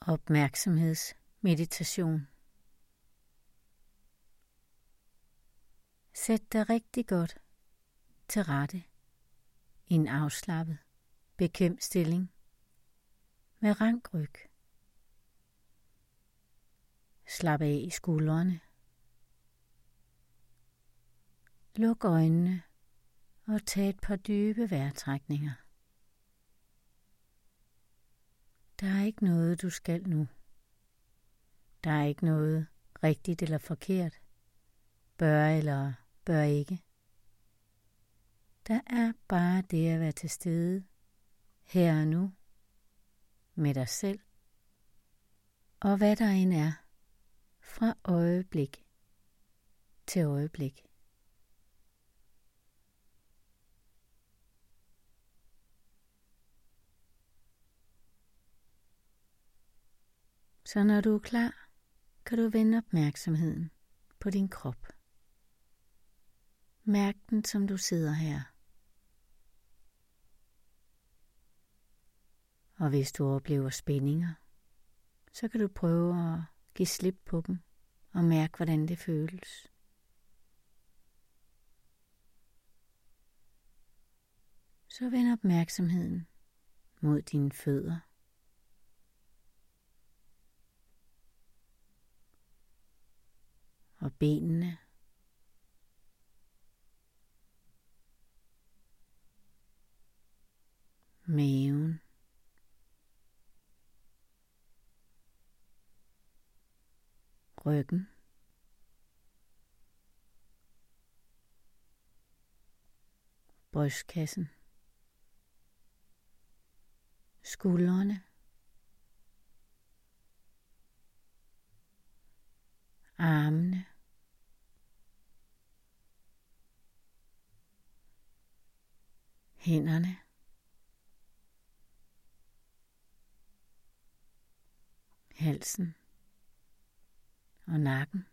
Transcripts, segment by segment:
Opmærksomhedsmeditation. Sæt dig rigtig godt til rette i en afslappet, bekvem stilling med rank ryg. Slap af i skuldrene. Luk øjnene og tag et par dybe vejrtrækninger. Der er ikke noget, du skal nu. Der er ikke noget rigtigt eller forkert, bør eller bør ikke. Der er bare det at være til stede, her og nu, med dig selv, og hvad der end er, fra øjeblik til øjeblik. Så når du er klar, kan du vende opmærksomheden på din krop. Mærk den, som du sidder her. Og hvis du oplever spændinger, så kan du prøve at give slip på dem og mærke, hvordan det føles. Så vend opmærksomheden mod dine fødder. Og benene. Maven. Ryggen. Brystkassen. Skuldrene. Armene. Hænderne. Halsen og nakken.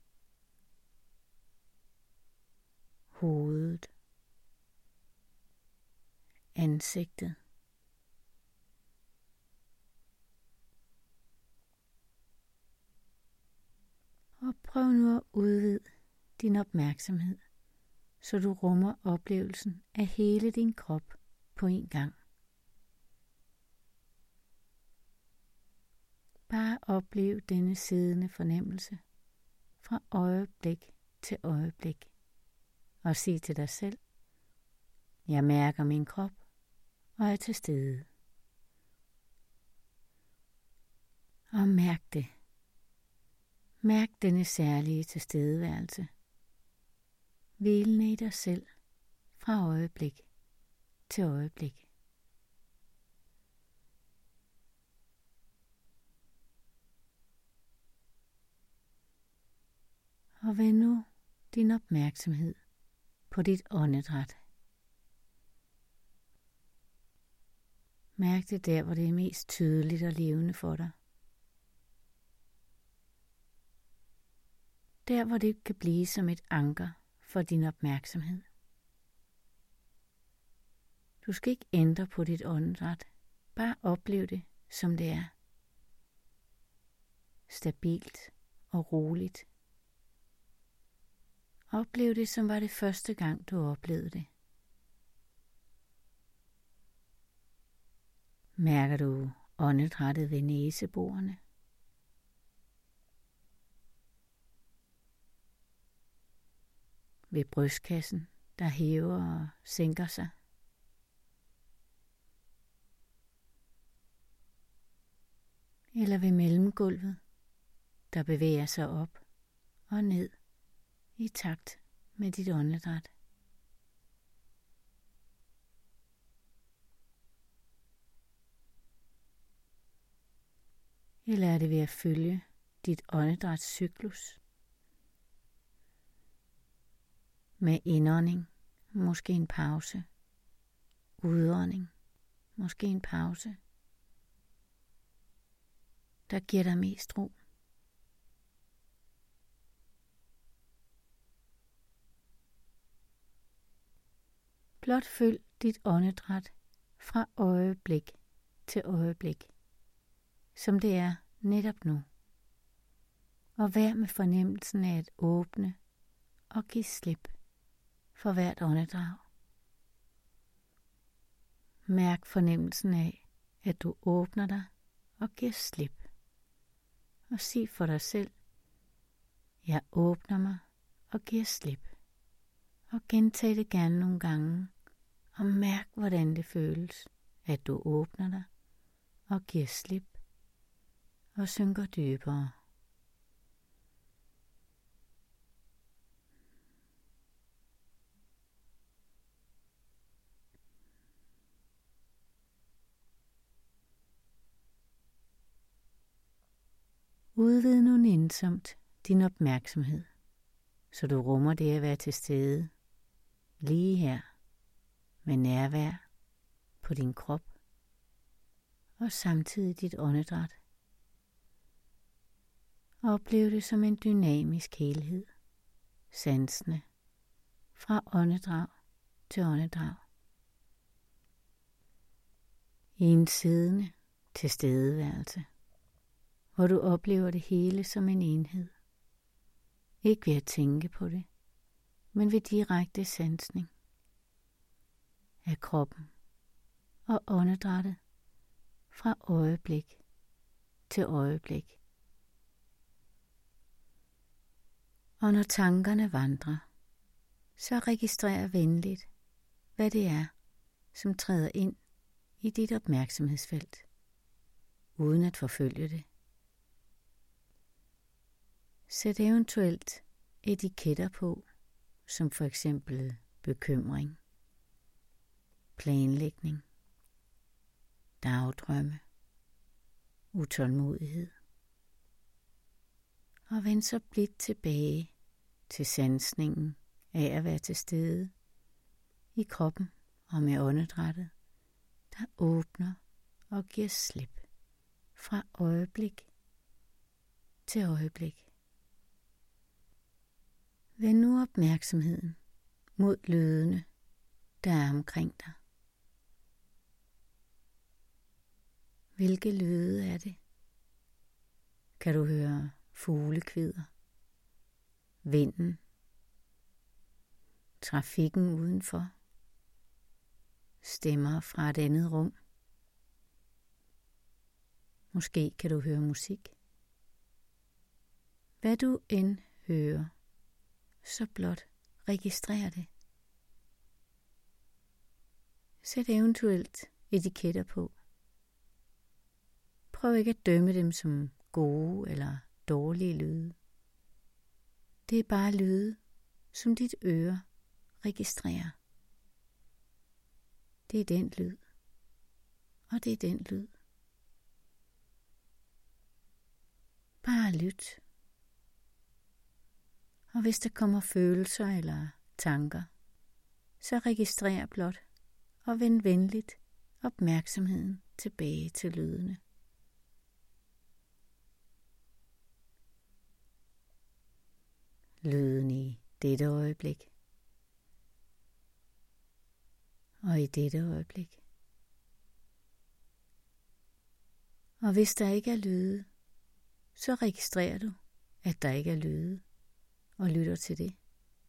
Hovedet. Ansigtet. Og prøv nu at udvide din opmærksomhed, så du rummer oplevelsen af hele din krop på en gang. Bare oplev denne siddende fornemmelse fra øjeblik til øjeblik. Og sig til dig selv, jeg mærker min krop og er til stede. Og mærk det. Mærk denne særlige tilstedeværelse. Hvilende i dig selv fra øjeblik til øjeblik. Og vend nu din opmærksomhed på dit åndedræt. Mærk det der, hvor det er mest tydeligt og levende for dig. Der, hvor det kan blive som et anker for din opmærksomhed. Du skal ikke ændre på dit åndedræt. Bare oplev det, som det er. Stabilt og roligt. Oplev det, som var det første gang, du oplevede det. Mærker du åndedrættet ved næseborene? Ved brystkassen, der hæver og sænker sig? Eller ved mellemgulvet, der bevæger sig op og ned i takt med dit åndedræt? Eller er det ved at følge dit åndedrætscyklus? Med indånding, måske en pause. Udånding, måske en pause. Der giver dig mest ro. Blot følg dit åndedræt fra øjeblik til øjeblik. som det er netop nu. Og vær med fornemmelsen af at åbne og give slip for hvert åndedrag. Mærk fornemmelsen af, at du åbner dig og giver slip. Og sig for dig selv, jeg åbner mig og giver slip. Og gentag det gerne nogle gange, og mærk hvordan det føles, at du åbner dig og giver slip og synker dybere. Udvid nu nænsomt din opmærksomhed, så du rummer det at være til stede, lige her, med nærvær på din krop, og samtidig dit åndedræt. Oplev det som en dynamisk helhed, sansende, fra åndedrag til åndedrag. I en siddende tilstedeværelse, hvor du oplever det hele som en enhed. Ikke ved at tænke på det, men ved direkte sansning af kroppen og åndedrættet fra øjeblik til øjeblik. Og når tankerne vandrer, så registrer venligt, hvad det er, som træder ind i dit opmærksomhedsfelt, uden at forfølge det. Sæt eventuelt etiketter på, som for eksempel bekymring, planlægning, dagdrømme, utålmodighed. Og vend så blidt tilbage til sansningen af at være til stede i kroppen og med åndedrættet, der åbner og giver slip fra øjeblik til øjeblik. Vend nu opmærksomheden mod lydene, der er omkring dig. Hvilke lyde er det? Kan du høre fuglekvidder, vinden, trafikken udenfor, stemmer fra et andet rum? Måske kan du høre musik. Hvad du end hører, så blot registrer det. Sæt eventuelt etiketter på. Prøv ikke at dømme dem som gode eller dårlige lyde. Det er bare lyde, som dit øre registrerer. Det er den lyd, og det er den lyd. Bare lyt. Og hvis der kommer følelser eller tanker, så registrer blot og vend venligt opmærksomheden tilbage til lydene. Lyden i dette øjeblik. Og i dette øjeblik. Og hvis der ikke er lyde, så registrerer du, at der ikke er lyde, og lytter til det.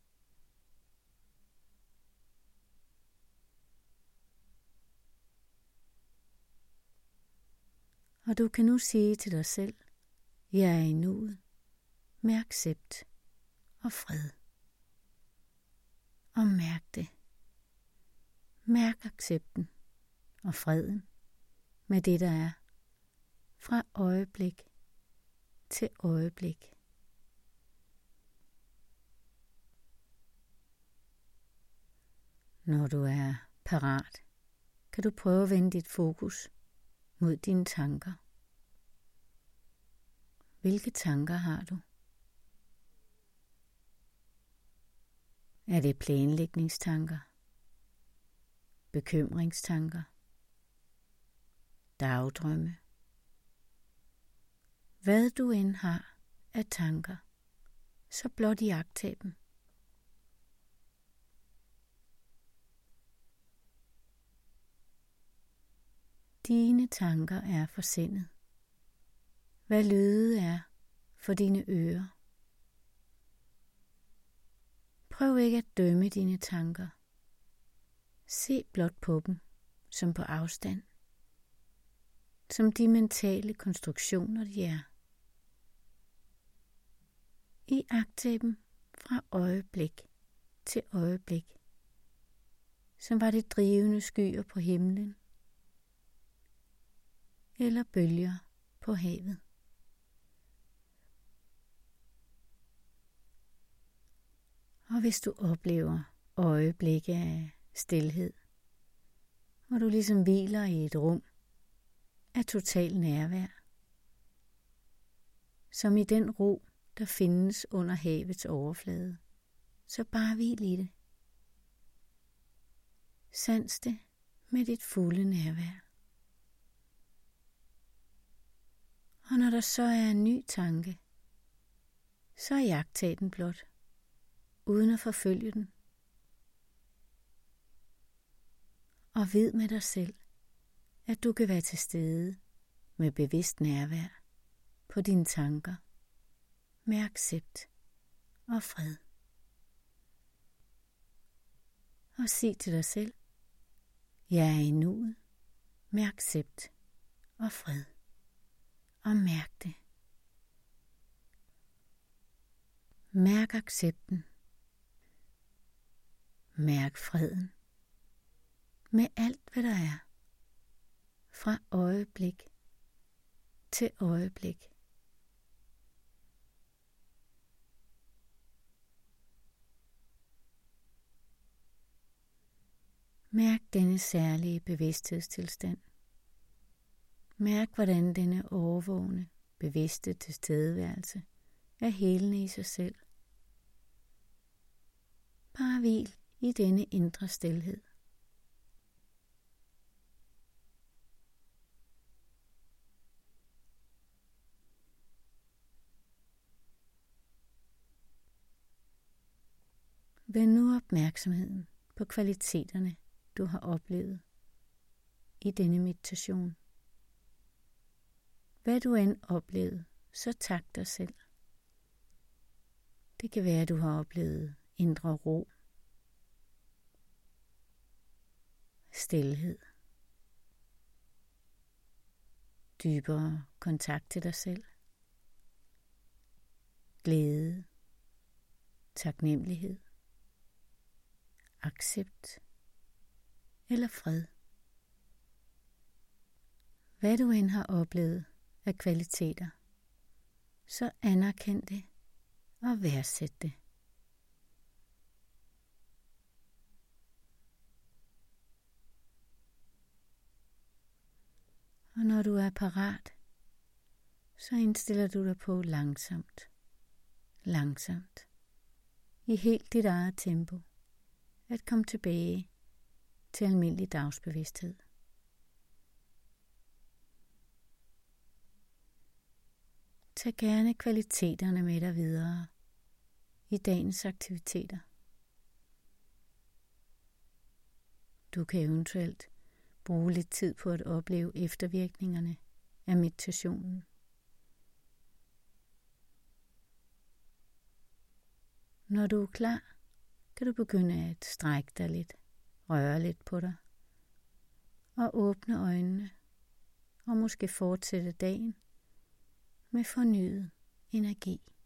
Og du kan nu sige til dig selv, jeg er i nuet med accept og fred. Og mærk det. Mærk accepten og freden med det, der er, fra øjeblik til øjeblik. Når du er parat, kan du prøve at vende dit fokus mod dine tanker. Hvilke tanker har du? Er det planlægningstanker? Bekymringstanker? Dagdrømme? Hvad du end har af tanker, så blot iagttag dem. Dine tanker er for sindet, hvad lyde er for dine ører. Prøv ikke at dømme dine tanker. Se blot på dem som på afstand, som de mentale konstruktioner, de er. Iagttag dem fra øjeblik til øjeblik, som var det drivende skyer på himlen eller bølger på havet. Og hvis du oplever øjeblikke af stilhed, hvor du ligesom hviler i et rum af total nærvær, som i den ro, der findes under havets overflade, så bare hvil i det. Sans det med dit fulde nærvær. Og når der så er en ny tanke, så iagttag den blot, uden at forfølge den. Og vid med dig selv, at du kan være til stede med bevidst nærvær på dine tanker, med accept og fred. Og sig til dig selv, jeg er i nuet med accept og fred. Og mærk det. Mærk accepten. Mærk freden. Med alt, hvad der er. Fra øjeblik til øjeblik. Mærk denne særlige bevidsthedstilstand. Mærk, hvordan denne overvågne, bevidste tilstedeværelse er helende i sig selv. Bare hvil i denne indre stilhed. Vend nu opmærksomheden på kvaliteterne, du har oplevet i denne meditation. Hvad du end oplevede, så tak dig selv. Det kan være, at du har oplevet indre ro, stilhed, dybere kontakt til dig selv, glæde, taknemmelighed, accept eller fred. Hvad du end har oplevet af kvaliteter, så anerkend det og værdsæt det. Og når du er parat, så indstiller du dig på langsomt, i helt dit eget tempo, at komme tilbage til almindelig dagsbevidsthed. Tag gerne kvaliteterne med dig videre i dagens aktiviteter. Du kan eventuelt bruge lidt tid på at opleve eftervirkningerne af meditationen. Når du er klar, kan du begynde at strække dig lidt, røre lidt på dig og åbne øjnene og måske fortsætte dagen med fornyet energi.